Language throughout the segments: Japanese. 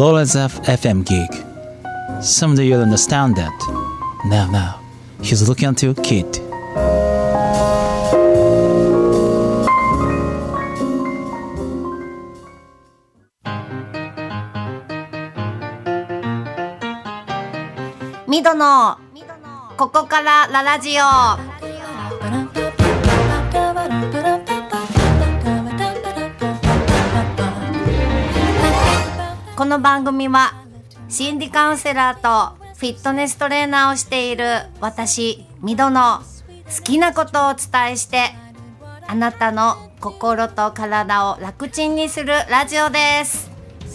Lawrence FM gig. Someday you'll understand that. Now, he's looking at you, kid. ミドのここからララジオ。この番組は心理カウンセラーとフィットネストレーナーをしている私ミドの好きなことをお伝えして、あなたの心と体を楽ちんにするラジオです。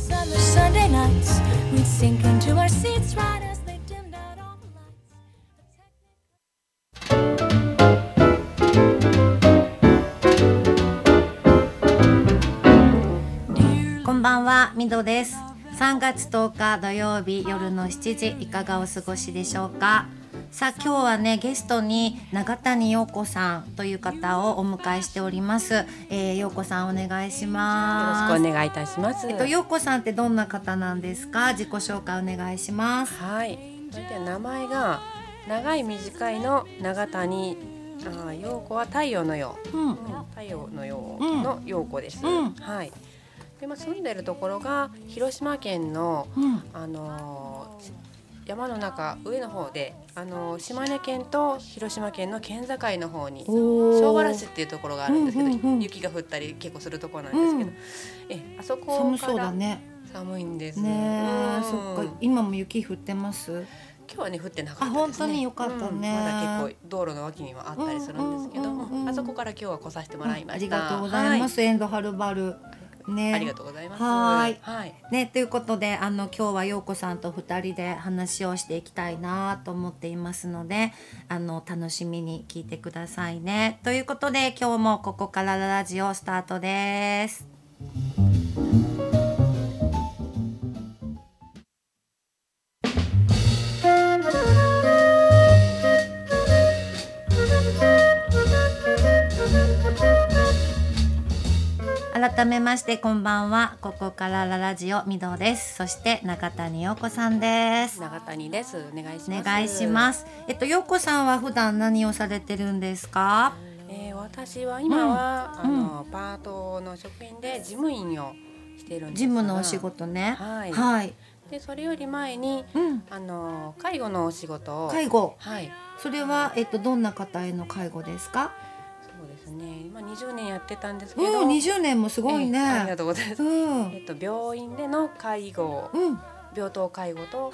こんばんは、ミドです。3月10日土曜日夜の7時、いかがお過ごしでしょうか。さあ、今日はね、ゲストに永谷陽子さんという方をお迎えしております。陽子さん、お願いします。 よろしくお願いいたします。 陽子さんってどんな方なんですか。自己紹介お願いします。 はい、名前が長い短いの永谷陽子は太陽の陽、太陽の陽の陽子です。はい。で、住んでるところが広島県の、山の中上の方で、島根県と広島県の県境の方に庄原市っていうところがあるんですけど、雪が降ったり結構するところなんですけど、あそこから寒そうだね。 寒いんですね。そっか、今も雪降ってます？ 今日はね降ってなかったですね。 本当に良かったね。 まだ結構道路の脇にはあったりするんですけど、あそこから今日は来させてもらいました。 ありがとうございます。遠路はるばる。ね、 ありがとうございます。 はい、ね、ということで今日は陽子さんと2人で話をしていきたいなと思っていますので、楽しみに聞いてくださいね。ということで今日もここからラジオスタートです。改めましてこんばんは。ここからラジオミドです。そして永谷陽子さんです。 永谷です。お願いします。 お願いします。陽子さんは普段何をされてるんですか？ 私は今は、パートの職員で事務員をしているんですが、 事務のお仕事ね。 はい。でそれより前に、介護のお仕事を。 介護。 はい。 それはどんな方への介護ですか？ そうですね。今20年やってたんですけど。 20年もすごいね。 ありがとうございます。病院での介護、病棟介護と、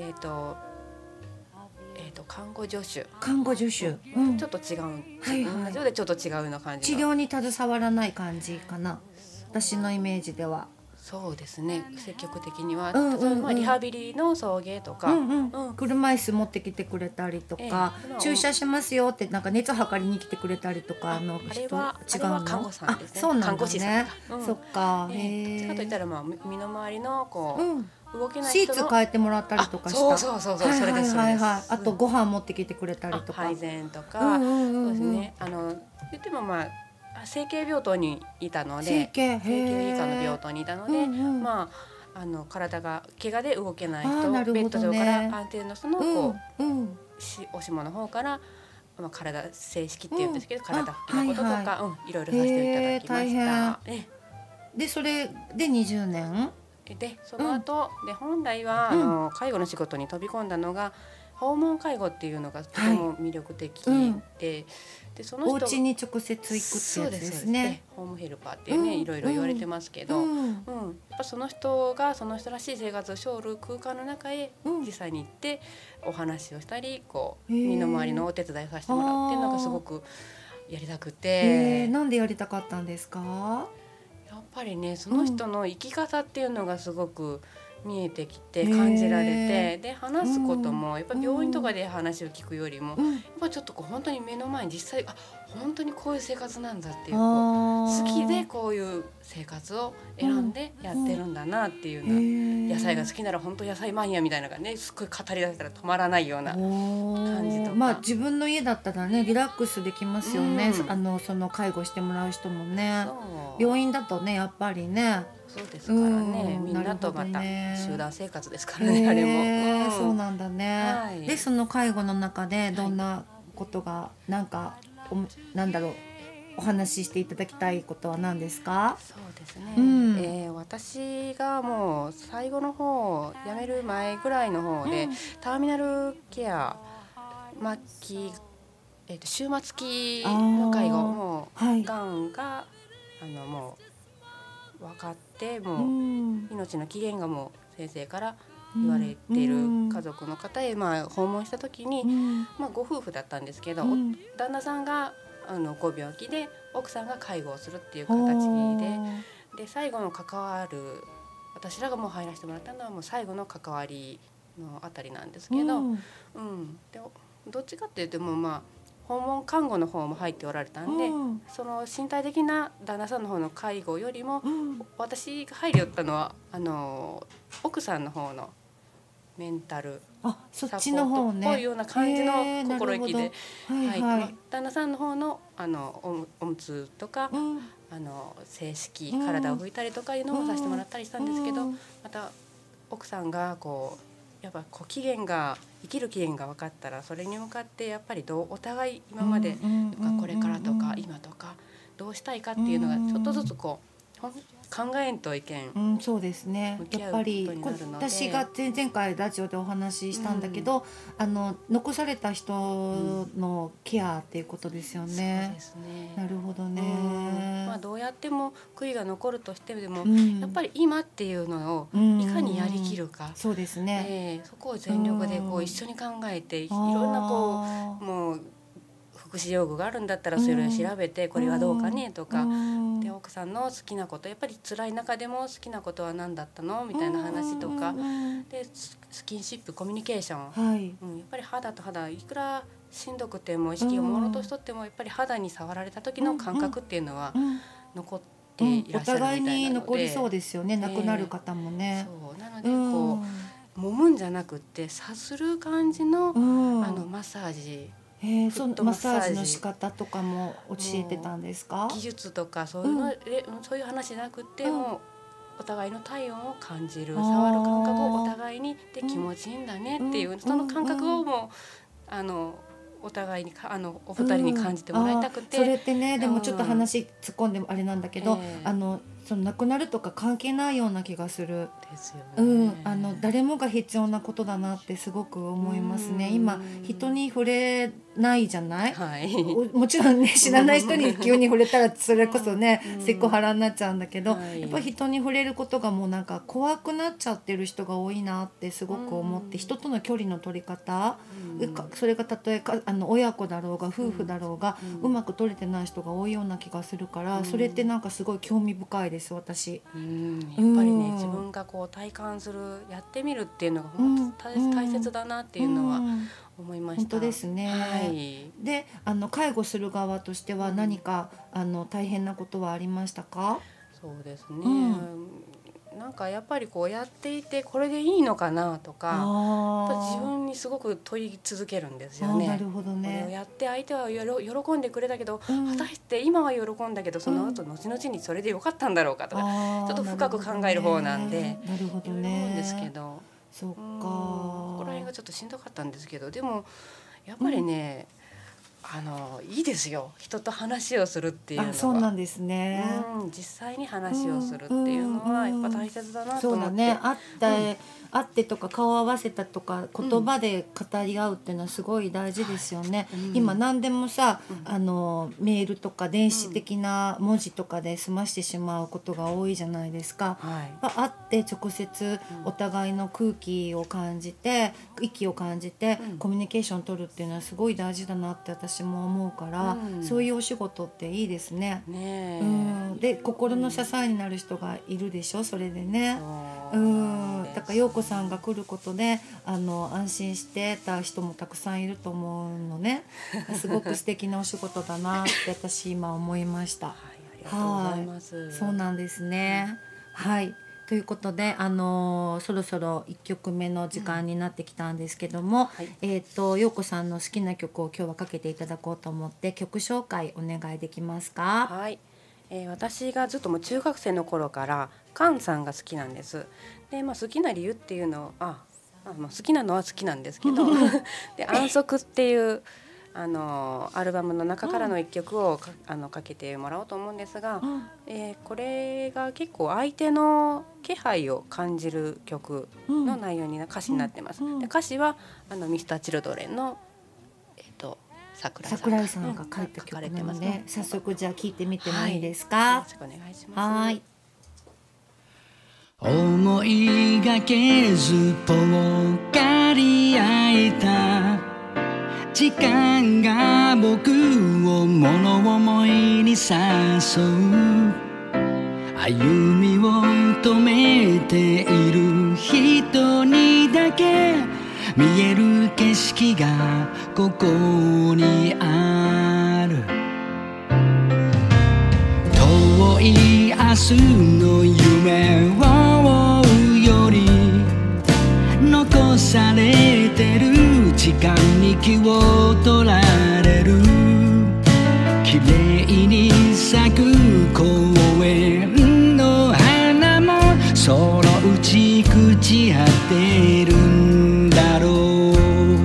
看護助手。 看護助手。 ちょっと違う。同じようでちょっと違うような感じ。 治療に携わらない感じかな。私のイメージでは。 そうですね。積極的には、リハビリの送迎とか、 車椅子持ってきてくれたりとか、注射しますよってなんか熱測りに来てくれたりとかの人違うの？ あれは看護師さんですね。 そうなんだね。 看護師さん。 そっか。 かといったら身の回りの動けないシーツ変えてもらったりとかした。 そうそれです。 あとご飯持ってきてくれたりとか。 配膳とか、そうですね。言っても整形病棟にいたので、整形外科の病棟にいたので、体が怪我で動けない人、ベッド上から安定の人のおしもの方から体正式って言うんですけど、体拭きのこととか、いろいろさせていただきました。 でそれで20年でその後で本来は介護の仕事に飛び込んだのが訪問介護っていうのがとても魅力的で、その人お家に直接行くってやつですね。 ホームヘルパーっていうね、いろいろ言われてますけど、やっぱその人がその人らしい生活をしょる空間の中へ実際に行ってお話をしたり、身の回りのお手伝いをさせてもらうっていうのがすごくやりたくて。 なんでやりたかったんですか？ やっぱりね、その人の生き方っていうのがすごく見えてきて感じられて、で話すこともやっぱ病院とかで話を聞くよりも、やっぱちょっと本当に目の前に実際本当にこういう生活なんだっていう、好きでこういう生活を選んでやってるんだなっていうような、野菜が好きなら本当野菜マニアみたいなのがね、すっごい語り出したら止まらないような感じとか、 まあ自分の家だったらねリラックスできますよね、その介護してもらう人もね。病院だとねやっぱりね、 そうですからね、みんなとまた集団生活ですからね、あれも、 そうなんだね、でその介護の中でどんなことがなんかなんだろう、お話ししていただきたいことは何ですか？ そうですね、私がもう最後の方辞める前ぐらいの方で、ターミナルケア末期、終末期の介護、もうがんがもう分かって、もう命の期限がもう先生から言われている家族の方へ訪問した時に、ご夫婦だったんですけど、旦那さんがご病気で奥さんが介護をするっていう形で、最後の関わる、私らがもう入らせてもらったのはもう最後の関わりのあたりなんですけど、でどっちかっていうともう訪問看護の方も入っておられたんで、その身体的な旦那さんの方の介護よりも、私が入り寄ったのは奥さんの方のメンタルサポートっぽいような感じの心意気で、旦那さんの方のおむつとか、正式体を拭いたりとかいうのもさせてもらったりしたんですけど、また奥さんがやっぱ生きる期限が分かったら、それに向かってやっぱりお互い今までとかこれからとか今とかどうしたいかっていうのがちょっとずつ考えんといけん、 そうですね。やっぱり私が前回ラジオでお話ししたんだけど、残された人のケアっていうことですよね。 そうですね。 なるほどね。 どうやっても悔いが残るとしても、やっぱり今っていうのをいかにやりきるか、 そうですね、 そこを全力で一緒に考えて、いろんなもう福祉用具があるんだったらそれを調べて、これはどうかねとか、で奥さんの好きなこと、やっぱり辛い中でも好きなことは何だったのみたいな話とか、でスキンシップコミュニケーション、やっぱり肌と肌、いくらしんどくても意識が朦朧としとっても、やっぱり肌に触られた時の感覚っていうのは残っていらっしゃるみたいなので、 お互いに残りそうですよね、亡くなる方もね。 そうなので揉むんじゃなくってさする感じの、マッサージ、 そのマッサージの仕方とかも教えてたんですか？ 技術とかそういう話じゃなくて、もうお互いの体温を感じる、触る感覚をお互いにで気持ちいいんだねっていう、その感覚をもうお互いにお二人に感じてもらいたくて、 それってね、でもちょっと話突っ込んでもあれなんだけど、その亡くなるとか関係ないような気がする。 ですよね。 誰もが必要なことだなってすごく思いますね。今人に触れないじゃない、もちろんね、知らない人に急に触れたらそれこそね、セクハラになっちゃうんだけど、やっぱり人に触れることがもうなんか怖くなっちゃってる人が多いなってすごく思って、人との距離の取り方、それがたとえ親子だろうが夫婦だろうが、うまく取れてない人が多いような気がするから、それってなんかすごい興味深いです、私。 やっぱりね、自分が体感する、やってみるっていうのが本当に大切だなっていうのは思いました。 本当ですね。で、介護する側としては何か大変なことはありましたか？ そうですね、なんかやっぱりやっていてこれでいいのかなとか、やっぱ自分にすごく問い続けるんですよね。 なるほどね。 これをやって相手は喜んでくれたけど、果たして今は喜んだけどその後後々にそれでよかったんだろうかとか、ちょっと深く考える方なんで、 なるほどね、 いろいろ思うんですけど、 そっか、 ここら辺がちょっとしんどかったんですけど、でもやっぱりね、いいですよ、人と話をするっていうのは。 そうなんですね、 実際に話をするっていうのはやっぱ大切だなと思って。 そうだね、会ってとか顔を合わせたとか言葉で語り合うっていうのはすごい大事ですよね、今何でもさ、メールとか電子的な文字とかで済ましてしまうことが多いじゃないですか、会って直接お互いの空気を感じて、息を感じて、コミュニケーションを取るっていうのはすごい大事だなって私私も思うから、そういうお仕事っていいですね。で心の支えになる人がいるでしょ、それでね。だから陽子さんが来ることで安心してた人もたくさんいると思うのね。すごく素敵なお仕事だなって私今思いました。 ありがとうございます。 そうなんですね。はいということで、そろそろ1曲目の時間になってきたんですけども、陽子さんの好きな曲を今日はかけていただこうと思って曲紹介お願いできますか？ はい、私がずっともう中学生の頃からカンさんが好きなんです。で、好きな理由っていうの好きなのは好きなんですけどで安息っていうアルバムの中からの一曲をかけてもらおうと思うんですが、これが結構相手の気配を感じる曲の内容に歌詞になってます。で歌詞はMr.Children の、 桜井さんが書いた曲なので、早速じゃあ聞いてみてもいいですか？ よろしくお願いします。 思いがけずぽっかり開いた時間が僕を物思いに誘う、歩みを止めている人にだけ見える景色がここにある。遠い明日の夢を追うより残されてる時間に気を取られる、綺麗に咲く公園の花もそのうち朽ち果てるんだろう。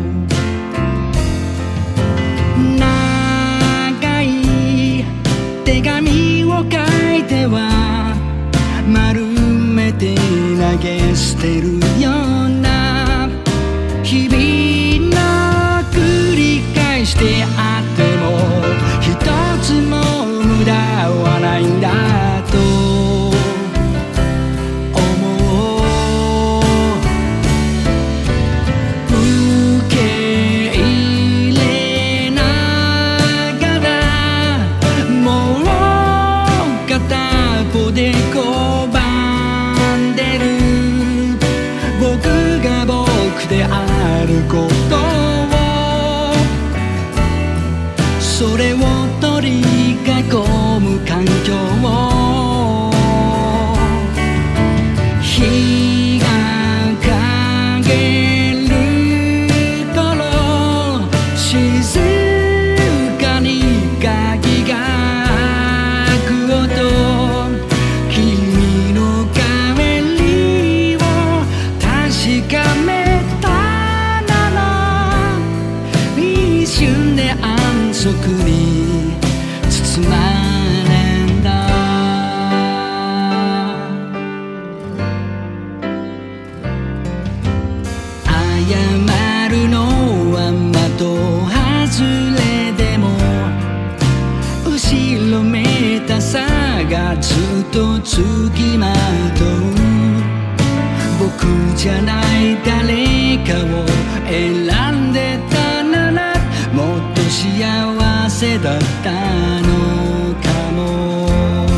長い手紙を書いては丸めて投げ捨てるような日々の繰り返してあっても一つも無駄はないんだと思う。受け入れながらもう片っぽで拒んでる僕が僕であることを、それを取り囲む環境を日が陰る頃静かに鍵が開く音、君の帰りを確かめたなら一瞬で安息に包まれんだ。謝るのは的外れでも後ろめたさがずっとつきまとう、僕じゃない誰かを選んでたならもっと幸せだったのかも。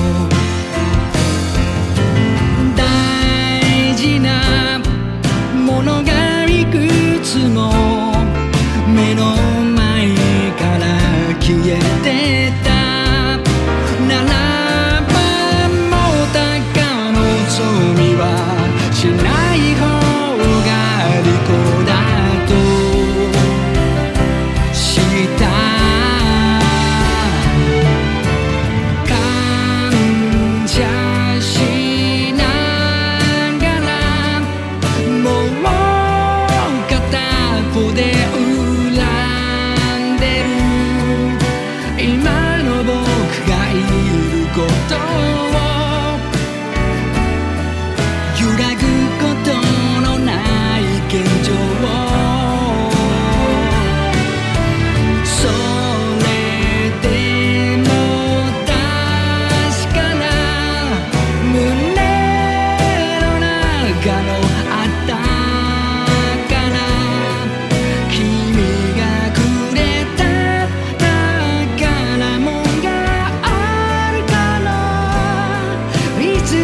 大事なものがいくつも目の前から消えてたならばもう高望みはしない方が利己だ。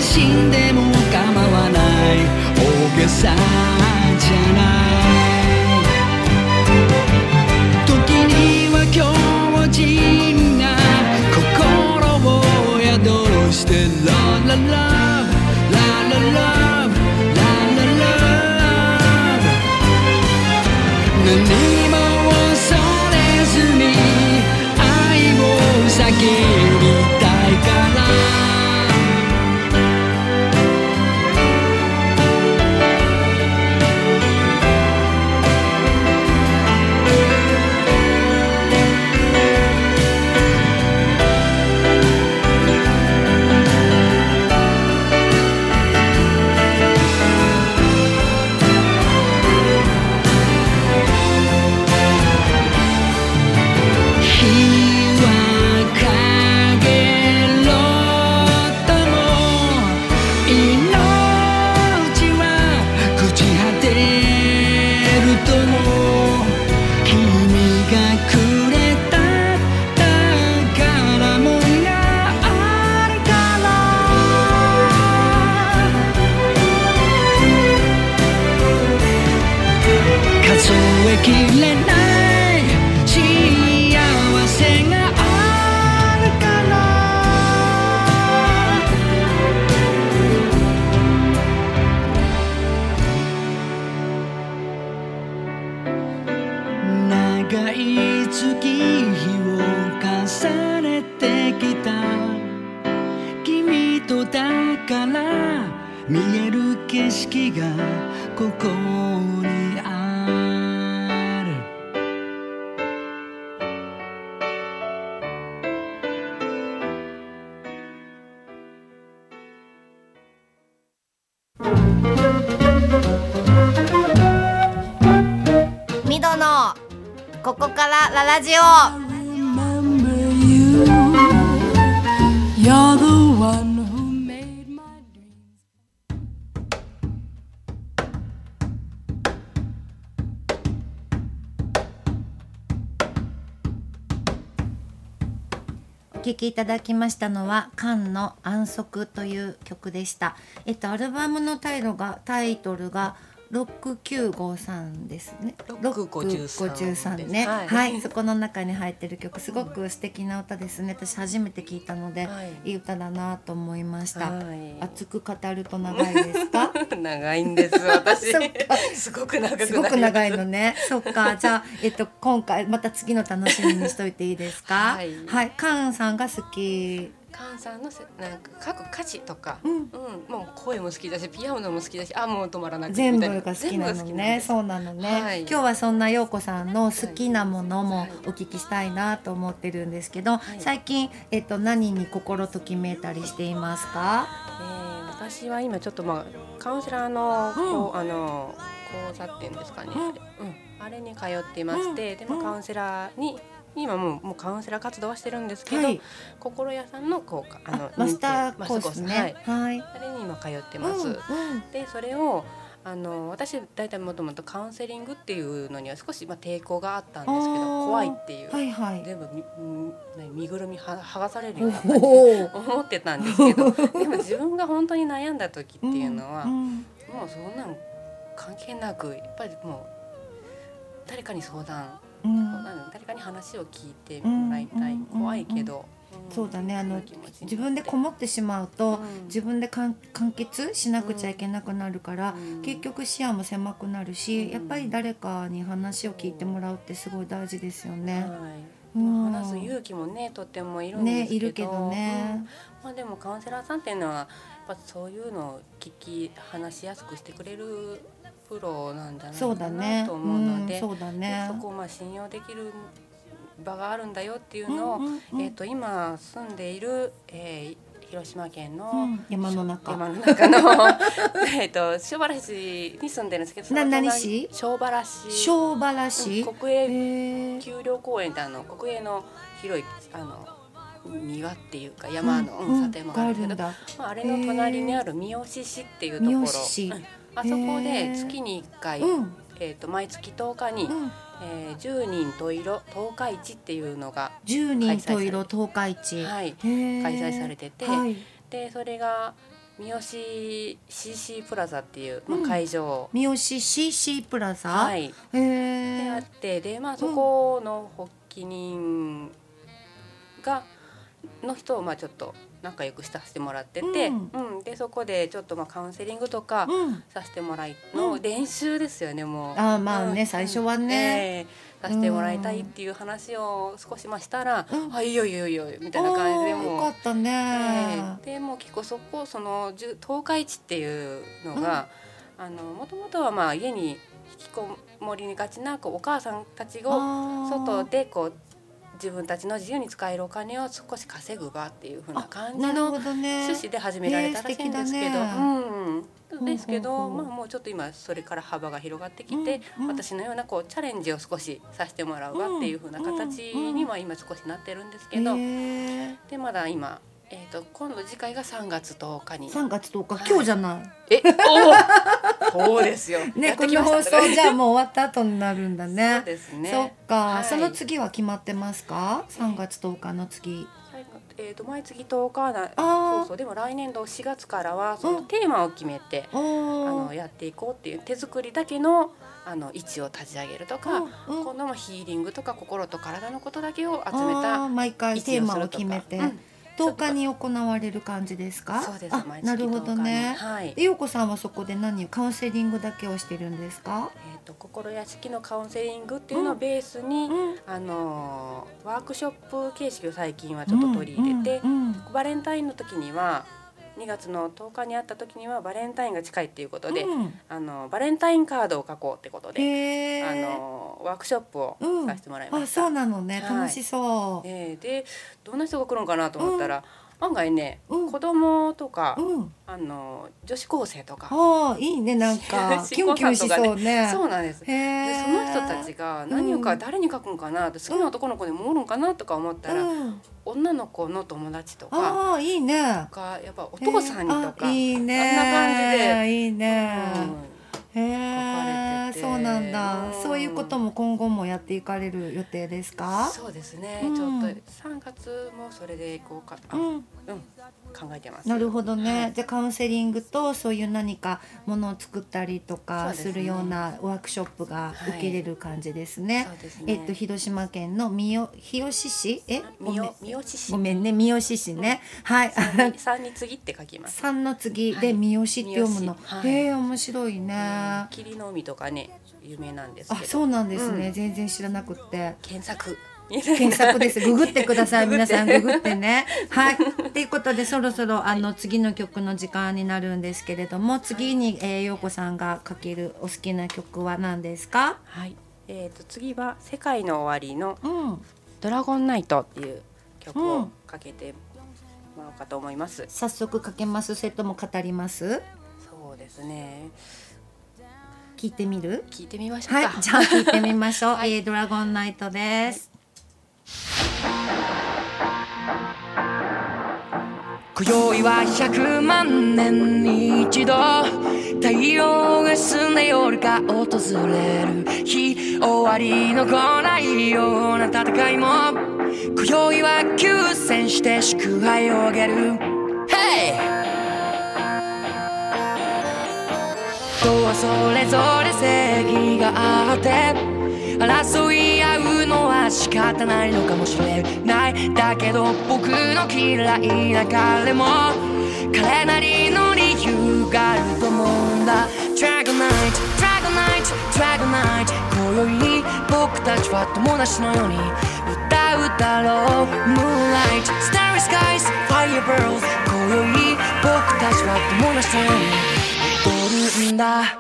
死んでも構わない大げさじゃない時には強靭な心を宿してララララララ何も恐れずに愛を叫びたいからきれない幸せがあるから長い月日を重ねてきた君とだから見える景色がここにあるミドのここからララジオ。お聴きいただきましたのはカンの安息という曲でした。アルバムのタイトルが6953ですね。653ね、はい、そこの中に入ってる曲すごく素敵な歌ですね。私初めて聞いたので、いい歌だなと思いました。熱く語ると長いですか？ 長いんです私すごく長くない？ すごく長いのね。そっか。じゃあ、今回また次の楽しみにしといていいですか？はい、カンさんが好き。 カンさんのなんか書く歌詞とか、もう声も好きだしピアノも好きだし、もう止まらなくて全部が好きなのね。そうなのね、今日はそんな陽子さんの好きなものもお聞きしたいなと思ってるんですけど、最近、何に心ときめいたりしていますか？ 私は今ちょっとカウンセラーの講座っていうんですかね、あれに通っていまして、でもカウンセラーに今もうカウンセラー活動はしてるんですけど、心屋さんのマスターコースね、 あれに今通ってます。でそれを私大体もともとカウンセリングっていうのには少し抵抗があったんですけど、怖いっていう、全部身ぐるみ剥がされるような感じで思ってたんですけどでも自分が本当に悩んだ時っていうのは、もうそんなん関係なくやっぱりもう誰かに相談、誰かに話を聞いてもらいたい、怖いけど、 そうだね、自分でこもってしまうと、自分で完結しなくちゃいけなくなるから、結局視野も狭くなるし、やっぱり誰かに話を聞いてもらうってすごい大事ですよね。 話す勇気もねとってもいるんですけど、 いるけどね、 でもカウンセラーさんっていうのはやっぱそういうのを話しやすくしてくれるプロなんじゃないかなと思うので、そこを信用できる場があるんだよっていうのを、今住んでいる、広島県の、 山の中の庄原市に住んでるんですけど、 何市？ 庄原市、国営丘陵公園って国営の広い庭っていうか山の建物があるけど、あれの隣にある三好市っていうところ、あそこで月に1回、毎月10日に、10人十色十日市っていうのが 10人十色十日市、 開催されてて、でそれが三好 CC プラザっていう、会場、 三好 CC プラザ、 はい、であって、でそこの発起人の人をちょっと仲良くさせてもらってて、でそこでちょっとカウンセリングとかさせてもらいの練習ですよね、もう。 最初はね、 させてもらいたいっていう話を少ししたら、いいよいいよいいよみたいな感じで、もうよかったね。 でもう結構その東海地っていうのが、もともとは家に引きこもりがちなお母さんたちを外で自分たちの自由に使えるお金を少し稼ぐ場っていう風な感じの趣旨で始められたらしいんですけど、ですけど、もうちょっと今それから幅が広がってきて、私のようなチャレンジを少しさせてもらうわっていう風な形には今少しなってるんですけど、でまだ今今度次回が3月10日に。 3月10日、今日じゃない。 そうですよ。 ね、この放送じゃもう終わった後になるんだね。 そうですね。 そっか、その次は決まってますか？3月10日の次。 毎月10日そうでも来年度4月からはそのテーマを決めてやっていこうっていう、手作りだけの位置を立ち上げるとか、今度もヒーリングとか心と体のことだけを集めた毎回テーマを決めて。10日に行われる感じですか？ そうです。 なるほどね。 はい。 陽子さんはそこでカウンセリングだけをしてるんですか？ 心屋敷のカウンセリングっていうのをベースに、ワークショップ形式を最近はちょっと取り入れて、バレンタインの時には2月の10日に会った時にはバレンタインが近いっていうことで、バレンタインカードを書こうってことで、ワークショップをさせてもらいました。 そうなのね、楽しそう。 でどんな人が来るのかなと思ったら、案外ね、子供とか、女子高生とか、 いいね、なんかキュンキュンしそうね。 そうなんです。でその人たちが何を誰に書くんかなって、好きな男の子でもおるんかなとか思ったら、女の子の友達とか、 いいね。 やっぱお父さんにとか、 いいね、 あんな感じでいいね。 書かれてて、 そうなんだ。そういうことも今後もやっていかれる予定ですか？ そうですね。ちょっと3月もそれでいこうか、考えてます。 なるほどね。じゃあカウンセリングとそういう何かものを作ったりとかするようなワークショップが受けれる感じですね。広島県の三好市、ごめんね、三好市ね。はい。 三に次って書きます。 三の次で三好って読むの。面白いね。 霧の海とかね、有名なんですけど。 そうなんですね。全然知らなくて。 検索です。ググってください。皆さんググってね。はい。ということで、そろそろ次の曲の時間になるんですけれども、次に陽子さんがかけるお好きな曲は何ですか？ はい。次は世界の終わりのドラゴンナイトっていう曲をかけてもらおうかと思います。 早速かけます。それとも語ります？ そうですね。 聞いてみる？ 聞いてみましょうか。 はい。じゃあ聞いてみましょう。ドラゴンナイトです。 今宵は100万年に一度太陽が澄んで夜が訪れる日、終わりの来ないような戦いも今宵は休戦して祝杯をあげる。Hey! 人はそれぞれ正義があって争い合うのは仕方ないのかもしれない。だけど僕の嫌いな彼も彼なりの理由があると思うんだ。 Dragon Night Dragon Night Dragon Night 今宵僕たちは友達のように歌うだろう。 Moonlight Starry Skies Firebirds 今宵僕たちは友達のように踊るんだ。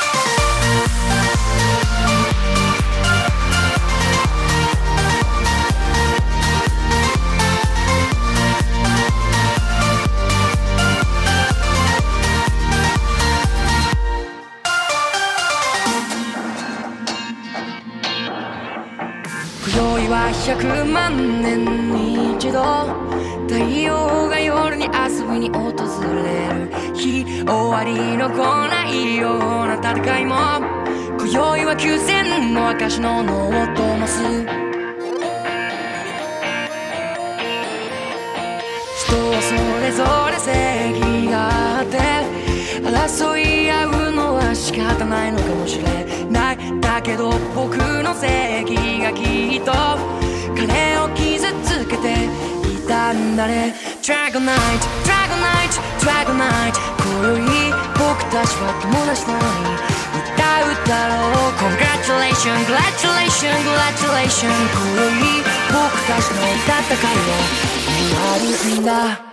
今宵は100万年に一度太陽が夜に遊びに訪れる日、終わりの来ないような戦いも今宵は休戦の証のノートモス。人はそれれぞれ正義があって争い合うのは仕方ないのかもしれないだけど僕の正義がきっと彼を傷つけていたんだね Dragon Night Dragon Night Dragon Night 今宵僕たちは友達なのに歌うだろう Congratulations Congratulations Congratulations 今宵僕たちの戦いは終わるんだ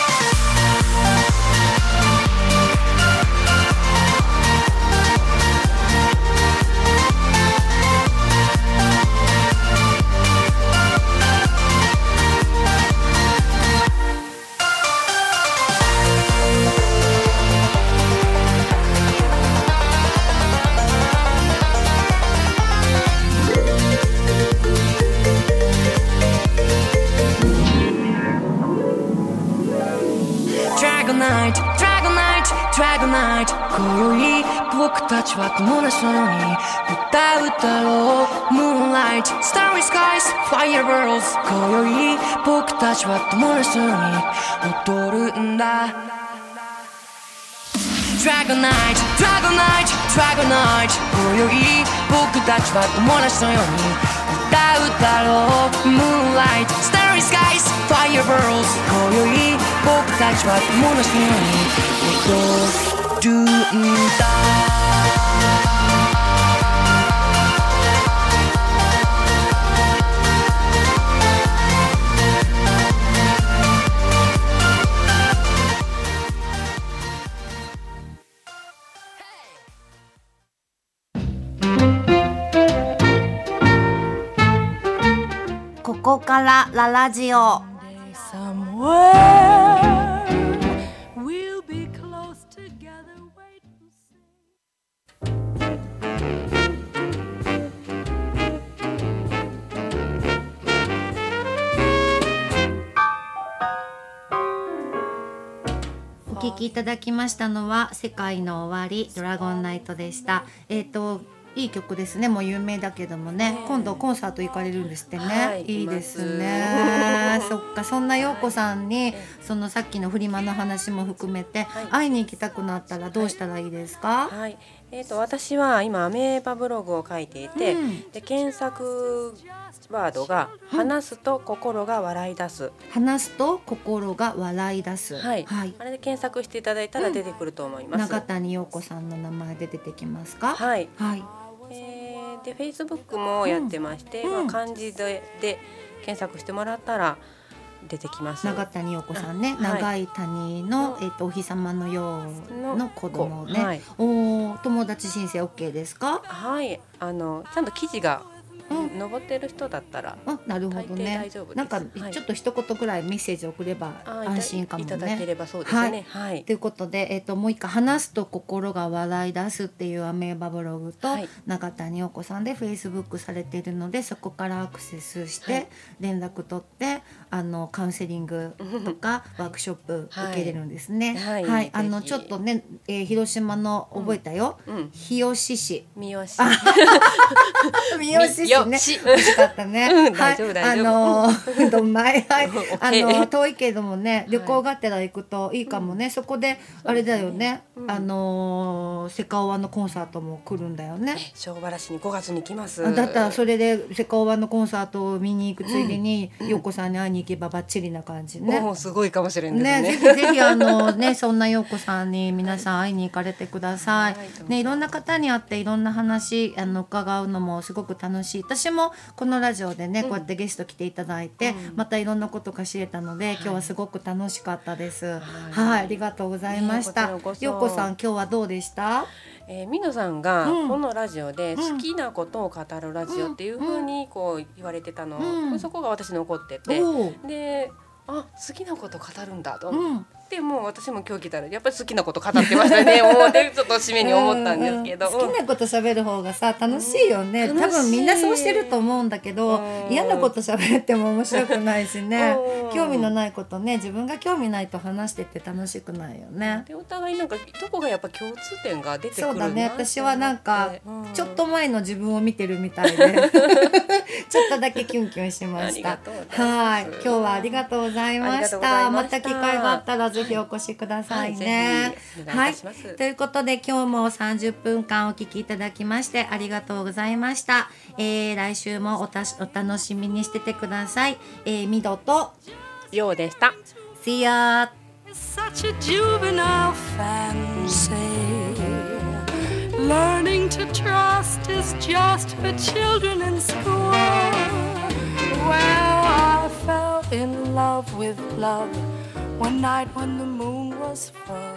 今宵僕たちは友達なのに歌うだろう Moonlight Starry Skies Fireworks 今宵僕たちは友達なのに踊るんだ Dragon Night Dragon Night Dragon Night 今宵僕たちは友達のように歌うだろう Moonlight Starry Skies Fireworks 今宵僕たちは友達のように踊るんだここからララジオお聴きいただきましたのは世界の終わりドラゴンナイトでした。いい曲ですね。もう有名だけどもね、今度コンサート行かれるんですってね、はい、いいですねそっか、そんな陽子さんにそのさっきのフリマの話も含めて、はい、会いに行きたくなったらどうしたらいいですか？ はい、私は今アメーバブログを書いていて、で検索ワードが話すと心が笑い出す、 話すと心が笑い出す、 はいはい、あれで検索していただいたら出てくると思います。 永谷陽子さんの名前で出てきますか？ はい、 はいで Facebook もやってまして、漢字で検索してもらったら出てきます。 永谷陽子さんね、長い谷の、お日様のようの子供ね、はい、お友達申請 OK ですか？ はい、ちゃんと記事が登ってる人だったら、 なるほどね。 大丈夫です。 なんかちょっと一言くらいメッセージ送れば安心かもね。 いただければそうですね。はい。 ということで、もう一回話すと心が笑い出すっていうアメーバブログと、永谷陽子さんで Facebook されているので、そこからアクセスして連絡取ってカウンセリングとかワークショップ受けれるんですね。はい。はい、ちょっとね、広島の覚えたよ。日吉市。三好。三好市。ね、美味しかったね。 大丈夫大丈夫。どんまい、はい。遠いけどもね、旅行がてら行くといいかもね。そこであれだよね。セカオワのコンサートも来るんだよね。 庄原市に5月に来ます。 だったらそれでセカオワのコンサートを見に行くついでに陽子さんに会いに行けばバッチリな感じね。 もうすごいかもしれないですね。 ぜひぜひね、そんな陽子さんに皆さん会いに行かれてください。ね、いろんな方に会っていろんな話伺うのもすごく楽しい。私もこのラジオでね、こうやってゲスト来ていただいて、またいろんなことが知れたので、今日はすごく楽しかったです。はい、ありがとうございました。陽子さん、今日はどうでした？ みのさんがこのラジオで好きなことを語るラジオっていう風にこう言われてたの、そこが私残ってて、で好きなこと語るんだと思っでも私も今日来たらやっぱり好きなこと語ってましたね思ってちょっと締めに思ったんですけど、 好きなこと喋る方がさ楽しいよね、多分みんなそうしてると思うんだけど、嫌なこと喋っても面白くないしね、興味のないことね、自分が興味ないと話してて楽しくないよね。 でお互いなんかどこがやっぱ共通点が出てくるな。 そうだね、私はなんかちょっと前の自分を見てるみたいでちょっとだけキュンキュンしました。はい、今日はありがとうございました。また機会があったらぜひお越しくださいね。はい、ということで今日も30分間お聞きいただきましてありがとうございました。来週もお楽しみにしててください。ミドとようでした。 See ya. Such a juvenile fancy. Learning to trust is just for children in school. Well, I fell in love with love one night when the moon was full.